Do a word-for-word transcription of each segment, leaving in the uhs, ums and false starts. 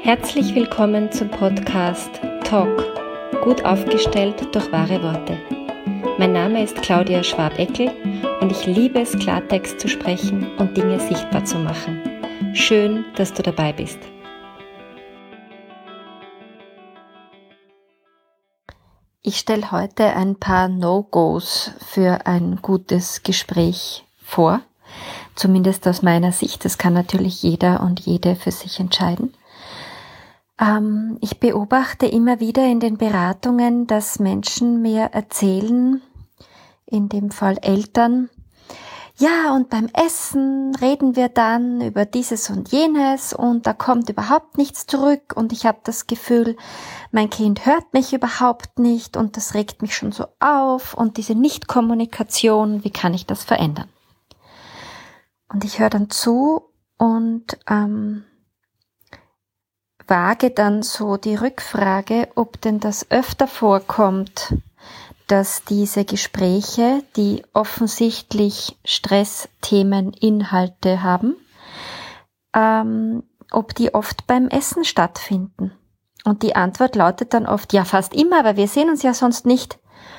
Herzlich willkommen zum Podcast Talk, gut aufgestellt durch wahre Worte. Mein Name ist Claudia Schwab-Eckel und ich liebe es, Klartext zu sprechen und Dinge sichtbar zu machen. Schön, dass du dabei bist. Ich stelle heute ein paar No-Gos für ein gutes Gespräch vor. Zumindest aus meiner Sicht. Das kann natürlich jeder und jede für sich entscheiden. Ähm, ich beobachte immer wieder in den Beratungen, dass Menschen mir erzählen, in dem Fall Eltern, ja, und beim Essen reden wir dann über dieses und jenes und da kommt überhaupt nichts zurück und ich habe das Gefühl, mein Kind hört mich überhaupt nicht und das regt mich schon so auf und diese Nichtkommunikation, wie kann ich das verändern? Und ich höre dann zu und ähm, wage dann so die Rückfrage, ob denn das öfter vorkommt, dass diese Gespräche, die offensichtlich Stressthemen, Inhalte haben, ähm, ob die oft beim Essen stattfinden. Und die Antwort lautet dann oft, ja, fast immer, aber wir sehen uns ja sonst nicht.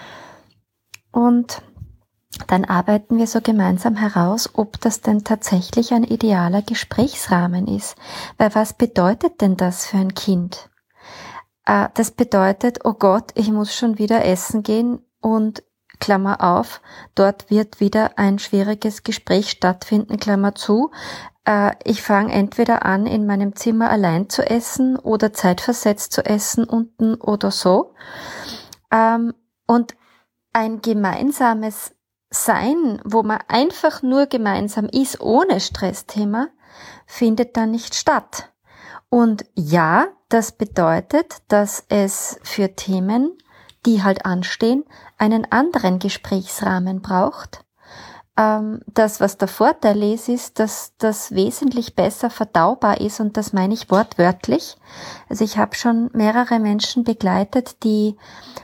Und dann arbeiten wir so gemeinsam heraus, ob das denn tatsächlich ein idealer Gesprächsrahmen ist. Weil was bedeutet denn das für ein Kind? Äh, das bedeutet, oh Gott, ich muss schon wieder essen gehen und Klammer auf, dort wird wieder ein schwieriges Gespräch stattfinden, Klammer zu. Äh, ich fange entweder an, in meinem Zimmer allein zu essen oder zeitversetzt zu essen unten oder so. Ähm, und ein gemeinsames Sein, wo man einfach nur gemeinsam ist, ohne Stressthema, findet dann nicht statt. Und ja, das bedeutet, dass es für Themen, die halt anstehen, einen anderen Gesprächsrahmen braucht. Ähm, das, was der Vorteil ist, ist, dass das wesentlich besser verdaubar ist und das meine ich wortwörtlich. Also ich habe schon mehrere Menschen begleitet, die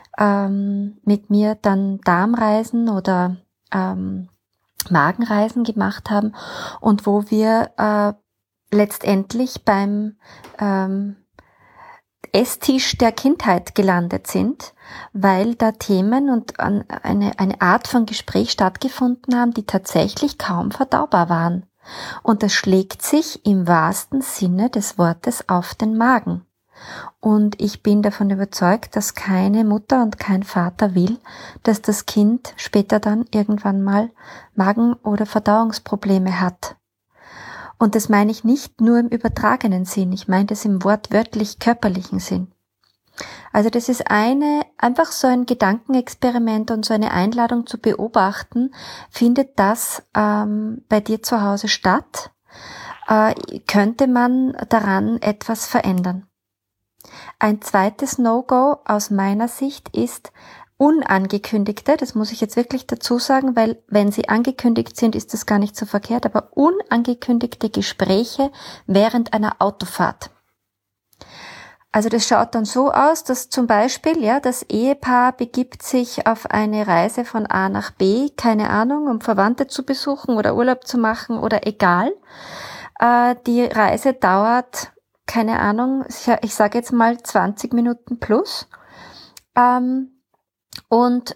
ähm, mit mir dann Darmreisen oder ähm, Magenreisen gemacht haben und wo wir äh, letztendlich beim ähm, Esstisch der Kindheit gelandet sind, weil da Themen und eine, eine Art von Gespräch stattgefunden haben, die tatsächlich kaum verdaubar waren. Und das schlägt sich im wahrsten Sinne des Wortes auf den Magen. Und ich bin davon überzeugt, dass keine Mutter und kein Vater will, dass das Kind später dann irgendwann mal Magen- oder Verdauungsprobleme hat. Und das meine ich nicht nur im übertragenen Sinn, ich meine das im wortwörtlich körperlichen Sinn. Also das ist eine, einfach so ein Gedankenexperiment und so eine Einladung zu beobachten, findet das ähm, bei dir zu Hause statt? Äh, könnte man daran etwas verändern? Ein zweites No-Go aus meiner Sicht ist unangekündigte, das muss ich jetzt wirklich dazu sagen, weil wenn sie angekündigt sind, ist das gar nicht so verkehrt, aber unangekündigte Gespräche während einer Autofahrt. Also das schaut dann so aus, dass zum Beispiel, ja, das Ehepaar begibt sich auf eine Reise von A nach B, keine Ahnung, um Verwandte zu besuchen oder Urlaub zu machen oder egal. Äh, die Reise dauert, keine Ahnung, ich, ich sage jetzt mal zwanzig Minuten plus. Ähm, Und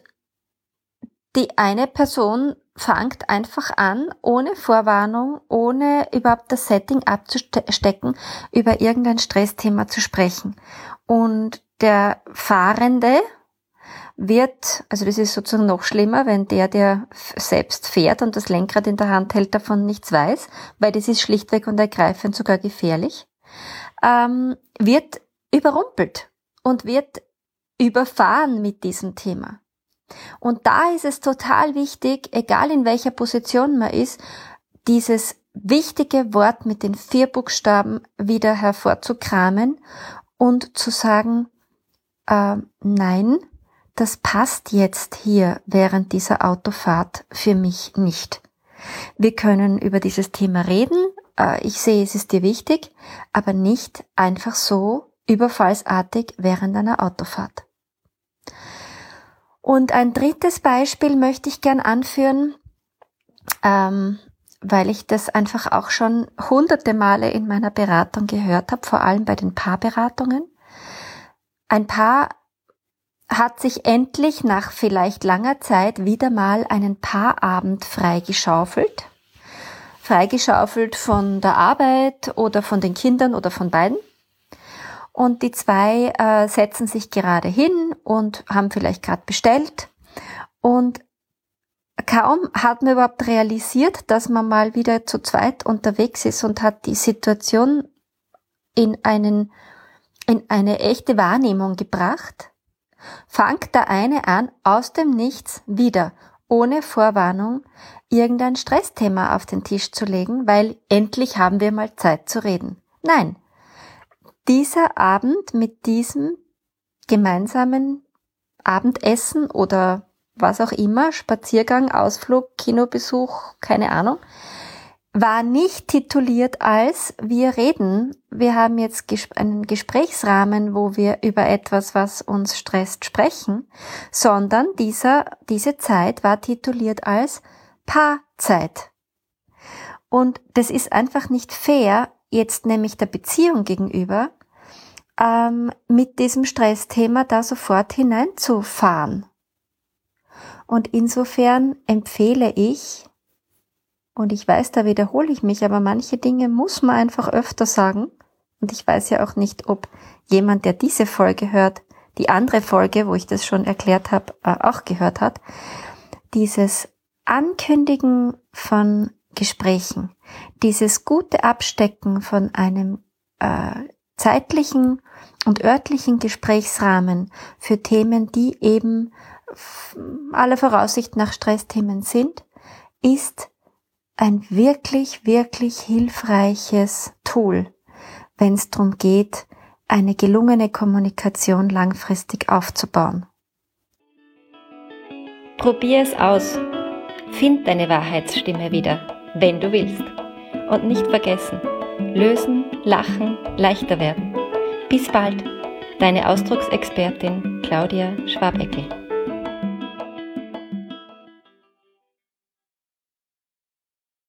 die eine Person fängt einfach an, ohne Vorwarnung, ohne überhaupt das Setting abzustecken, über irgendein Stressthema zu sprechen. Und der Fahrende wird, also das ist sozusagen noch schlimmer, wenn der, der selbst fährt und das Lenkrad in der Hand hält, davon nichts weiß, weil das ist schlichtweg und ergreifend sogar gefährlich, ähm, wird überrumpelt und wird überfahren mit diesem Thema. Und da ist es total wichtig, egal in welcher Position man ist, dieses wichtige Wort mit den vier Buchstaben wieder hervorzukramen und zu sagen, äh, nein, das passt jetzt hier während dieser Autofahrt für mich nicht. Wir können über dieses Thema reden, äh, ich sehe, es ist dir wichtig, aber nicht einfach so überfallsartig während einer Autofahrt. Und ein drittes Beispiel möchte ich gern anführen, ähm, weil ich das einfach auch schon hunderte Male in meiner Beratung gehört habe, vor allem bei den Paarberatungen. Ein Paar hat sich endlich nach vielleicht langer Zeit wieder mal einen Paarabend freigeschaufelt. Freigeschaufelt von der Arbeit oder von den Kindern oder von beiden. Und die zwei äh, setzen sich gerade hin und haben vielleicht gerade bestellt. Und kaum hat man überhaupt realisiert, dass man mal wieder zu zweit unterwegs ist und hat die Situation in einen, in eine echte Wahrnehmung gebracht, fängt der eine an, aus dem Nichts wieder, ohne Vorwarnung, irgendein Stressthema auf den Tisch zu legen, weil endlich haben wir mal Zeit zu reden. Nein, dieser Abend mit diesem gemeinsamen Abendessen oder was auch immer, Spaziergang, Ausflug, Kinobesuch, keine Ahnung, war nicht tituliert als wir reden. Wir haben jetzt einen Gesprächsrahmen, wo wir über etwas, was uns stresst, sprechen, sondern dieser, diese Zeit war tituliert als Paarzeit. Und das ist einfach nicht fair, jetzt nämlich der Beziehung gegenüber, ähm, mit diesem Stressthema da sofort hineinzufahren. Und insofern empfehle ich, und ich weiß, da wiederhole ich mich, aber manche Dinge muss man einfach öfter sagen. Und ich weiß ja auch nicht, ob jemand, der diese Folge hört, die andere Folge, wo ich das schon erklärt habe, auch gehört hat. Dieses Ankündigen von Gesprächen, dieses gute Abstecken von einem äh, zeitlichen und örtlichen Gesprächsrahmen für Themen, die eben aller Voraussicht nach Stressthemen sind, ist ein wirklich, wirklich hilfreiches Tool, wenn es darum geht, eine gelungene Kommunikation langfristig aufzubauen. Probier es aus. Find deine Wahrheitsstimme wieder, wenn du willst. Und nicht vergessen, lösen, lachen, leichter werden. Bis bald, deine Ausdrucksexpertin Claudia Schwabeckel.